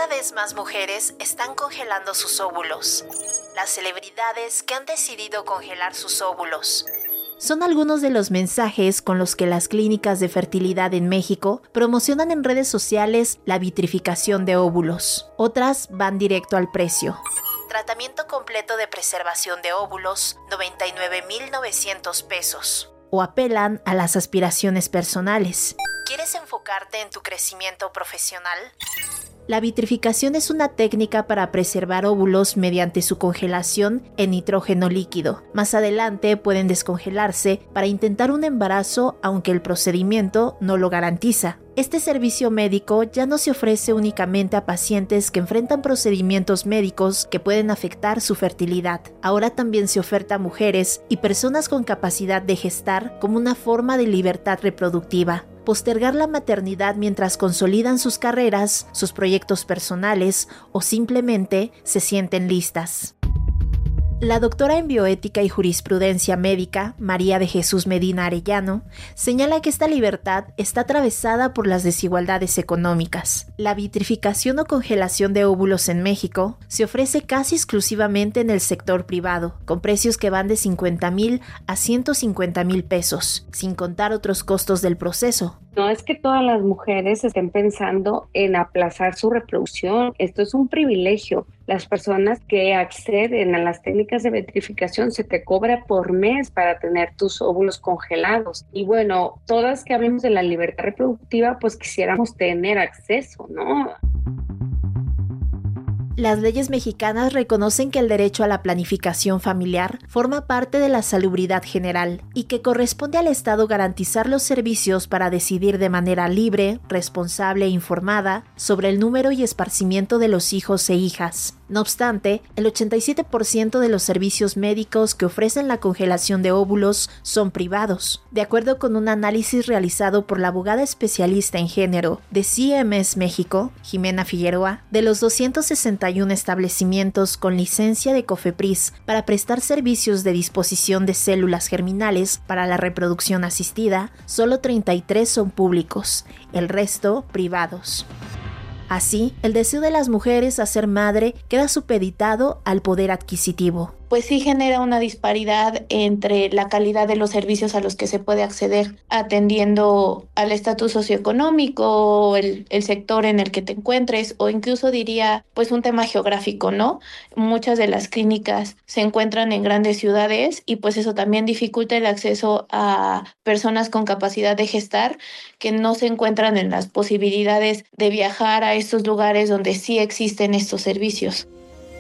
Cada vez más mujeres están congelando sus óvulos. Las celebridades que han decidido congelar sus óvulos son algunos de los mensajes con los que las clínicas de fertilidad en México promocionan en redes sociales la vitrificación de óvulos. Otras van directo al precio. Tratamiento completo de preservación de óvulos, 99,900 pesos. O apelan a las aspiraciones personales. ¿Quieres enfocarte en tu crecimiento profesional? La vitrificación es una técnica para preservar óvulos mediante su congelación en nitrógeno líquido. Más adelante pueden descongelarse para intentar un embarazo, aunque el procedimiento no lo garantiza. Este servicio médico ya no se ofrece únicamente a pacientes que enfrentan procedimientos médicos que pueden afectar su fertilidad. Ahora también se oferta a mujeres y personas con capacidad de gestar como una forma de libertad reproductiva. Postergar la maternidad mientras consolidan sus carreras, sus proyectos personales o simplemente se sienten listas. La doctora en bioética y jurisprudencia médica, María de Jesús Medina Arellano, señala que esta libertad está atravesada por las desigualdades económicas. La vitrificación o congelación de óvulos en México se ofrece casi exclusivamente en el sector privado, con precios que van de 50,000 a 150,000 pesos, sin contar otros costos del proceso. No es que todas las mujeres estén pensando en aplazar su reproducción. Esto es un privilegio. Las personas que acceden a las técnicas de vitrificación se te cobra por mes para tener tus óvulos congelados. Y bueno, todas que hablemos de la libertad reproductiva, pues quisiéramos tener acceso, ¿no? Las leyes mexicanas reconocen que el derecho a la planificación familiar forma parte de la salubridad general y que corresponde al Estado garantizar los servicios para decidir de manera libre, responsable e informada sobre el número y esparcimiento de los hijos e hijas. No obstante, el 87% de los servicios médicos que ofrecen la congelación de óvulos son privados. De acuerdo con un análisis realizado por la abogada especialista en género de CMS México, Jimena Figueroa, de los 261 establecimientos con licencia de COFEPRIS para prestar servicios de disposición de células germinales para la reproducción asistida, solo 33 son públicos, el resto privados. Así, el deseo de las mujeres a ser madre queda supeditado al poder adquisitivo. Pues sí genera una disparidad entre la calidad de los servicios a los que se puede acceder atendiendo al estatus socioeconómico, el sector en el que te encuentres, o incluso diría pues un tema geográfico, ¿no? Muchas de las clínicas se encuentran en grandes ciudades y pues eso también dificulta el acceso a personas con capacidad de gestar que no se encuentran en las posibilidades de viajar a estos lugares donde sí existen estos servicios.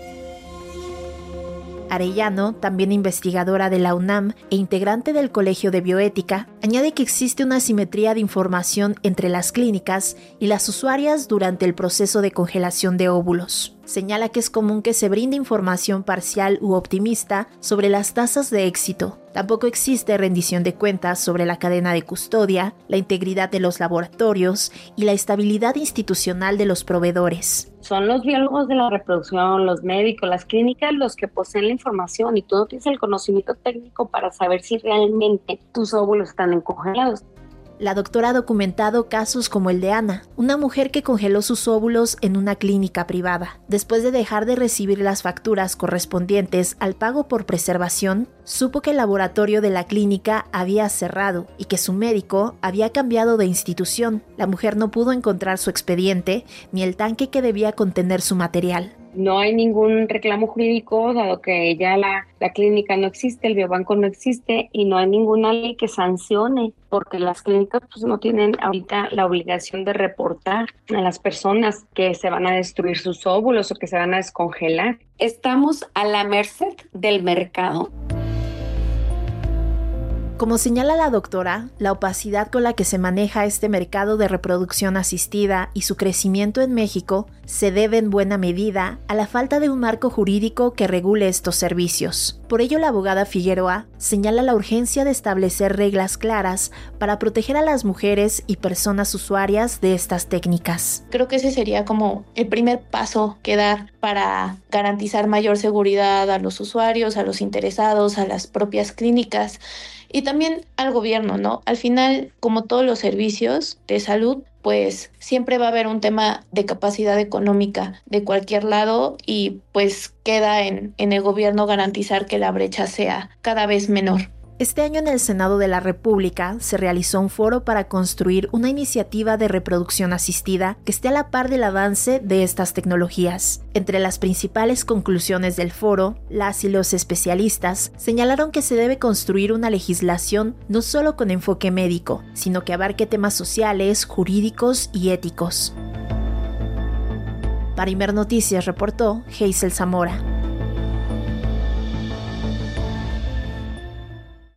Arellano, también investigadora de la UNAM e integrante del Colegio de Bioética, añade que existe una asimetría de información entre las clínicas y las usuarias durante el proceso de congelación de óvulos. Señala que es común que se brinde información parcial u optimista sobre las tasas de éxito. Tampoco existe rendición de cuentas sobre la cadena de custodia, la integridad de los laboratorios y la estabilidad institucional de los proveedores. Son los biólogos de la reproducción, los médicos, las clínicas los que poseen la información y tú no tienes el conocimiento técnico para saber si realmente tus óvulos están congelados. La doctora ha documentado casos como el de Ana, una mujer que congeló sus óvulos en una clínica privada. Después de dejar de recibir las facturas correspondientes al pago por preservación, supo que el laboratorio de la clínica había cerrado y que su médico había cambiado de institución. La mujer no pudo encontrar su expediente ni el tanque que debía contener su material. No hay ningún reclamo jurídico, dado que ya la clínica no existe, el biobanco no existe y no hay ninguna ley que sancione, porque las clínicas pues, no tienen ahorita la obligación de reportar a las personas que se van a destruir sus óvulos o que se van a descongelar. Estamos a la merced del mercado. Como señala la doctora, la opacidad con la que se maneja este mercado de reproducción asistida y su crecimiento en México se debe en buena medida a la falta de un marco jurídico que regule estos servicios. Por ello, la abogada Figueroa señala la urgencia de establecer reglas claras para proteger a las mujeres y personas usuarias de estas técnicas. Creo que ese sería como el primer paso que dar para garantizar mayor seguridad a los usuarios, a los interesados, a las propias clínicas y también al gobierno, ¿no? Al final, como todos los servicios de salud, pues siempre va a haber un tema de capacidad económica de cualquier lado y pues queda en el gobierno garantizar que la brecha sea cada vez menor. Este año en el Senado de la República se realizó un foro para construir una iniciativa de reproducción asistida que esté a la par del avance de estas tecnologías. Entre las principales conclusiones del foro, las y los especialistas señalaron que se debe construir una legislación no solo con enfoque médico, sino que abarque temas sociales, jurídicos y éticos. Para Imer Noticias reportó Hazel Zamora.